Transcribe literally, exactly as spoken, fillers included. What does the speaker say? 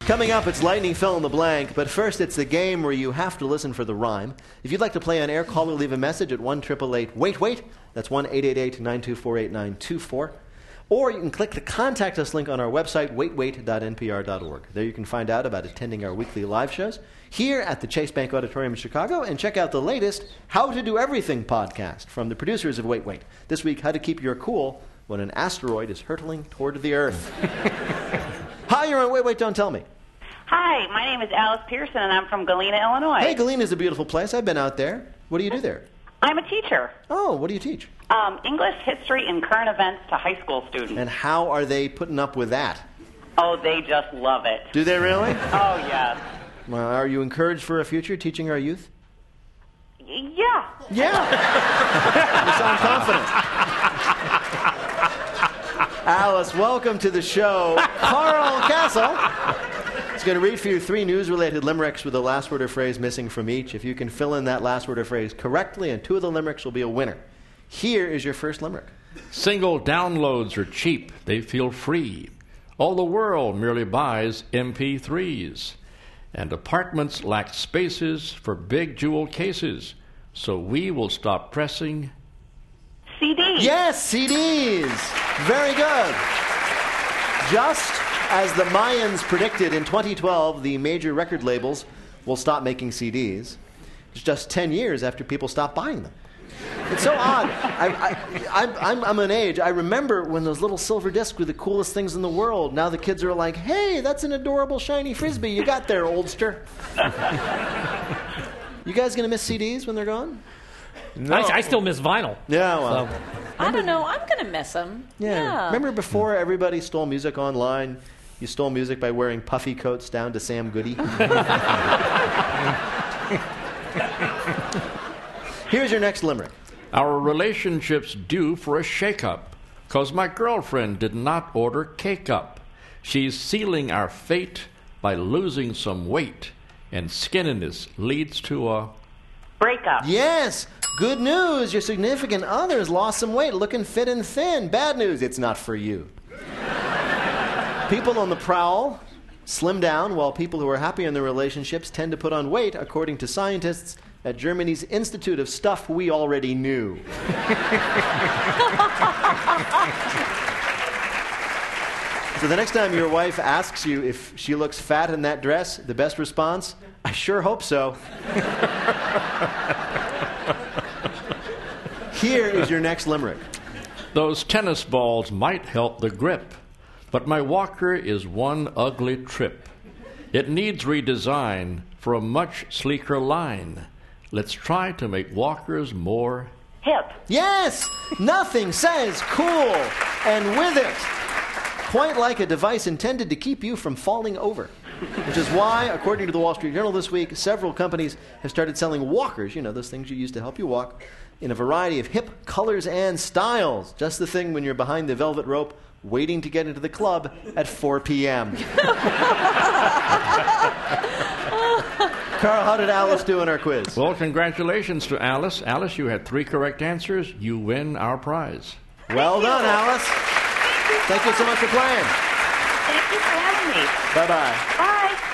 Coming up, it's Lightning Fill in the Blank, but first it's the game where you have to listen for the rhyme. If you'd like to play on air, call or leave a message at one eight eight eight, wait, wait. That's one eight eight eight, nine two four, eight nine two four. Or you can click the Contact Us link on our website, wait wait dot n p r dot org. There you can find out about attending our weekly live shows here at the Chase Bank Auditorium in Chicago, and check out the latest How to Do Everything podcast from the producers of Wait Wait. This week, how to keep your cool when an asteroid is hurtling toward the Earth. Hi, you're on Wait Wait, Don't Tell Me. Hi, my name is Alice Pearson, and I'm from Galena, Illinois. Hey, Galena is a beautiful place. I've been out there. What do you do there? I'm a teacher. Oh, what do you teach? Um, English, history, and current events to high school students. And how are they putting up with that? Oh, they just love it. Do they really? Oh, yes. Well, are you encouraged for a future teaching our youth? Y- yeah. Yeah. You sound confident. Alice, welcome to the show. Carl Castle is going to read for you three news-related limericks with the last word or phrase missing from each. If you can fill in that last word or phrase correctly, and two of the limericks will be a winner. Here is your first limerick. Single downloads are cheap. They feel free. All the world merely buys M P threes. And apartments lack spaces for big jewel cases. So we will stop pressing C Ds. Yes, C Ds. Very good. Just as the Mayans predicted in twenty twelve, the major record labels will stop making C Ds. It's just ten years after people stopped buying them. It's so odd. I, I, I'm, I'm, I'm an age. I remember when those little silver discs were the coolest things in the world. Now the kids are like, hey, that's an adorable shiny Frisbee you got there, oldster. You guys going to miss C Ds when they're gone? No. I, I still miss vinyl. Yeah, well. So. I don't know. I'm going to miss them. Yeah. yeah. Remember before everybody stole music online? You stole music by wearing puffy coats down to Sam Goody? Here's your next limerick. Our relationship's due for a shake-up, 'cause my girlfriend did not order cake-up. She's sealing our fate by losing some weight, and skinniness leads to a breakup. Yes! Good news! Your significant other's lost some weight, looking fit and thin. Bad news, it's not for you. People on the prowl slim down, while people who are happy in their relationships tend to put on weight, according to scientists at Germany's Institute of Stuff We Already Knew. So the next time your wife asks you if she looks fat in that dress, the best response, I sure hope so. Here is your next limerick. Those tennis balls might help the grip, but my walker is one ugly trip. It needs redesign for a much sleeker line. Let's try to make walkers more hip. Yes! Nothing says cool, and with it, quite like a device intended to keep you from falling over. Which is why, according to the Wall Street Journal this week, several companies have started selling walkers, you know, those things you use to help you walk, in a variety of hip colors and styles. Just the thing when you're behind the velvet rope, waiting to get into the club at four p.m. Carl, how did Alice do in our quiz? Well, congratulations to Alice. Alice, you had three correct answers. You win our prize. Well done, Alice. Thank you so much for playing. Thank you for having me. Bye-bye. Bye.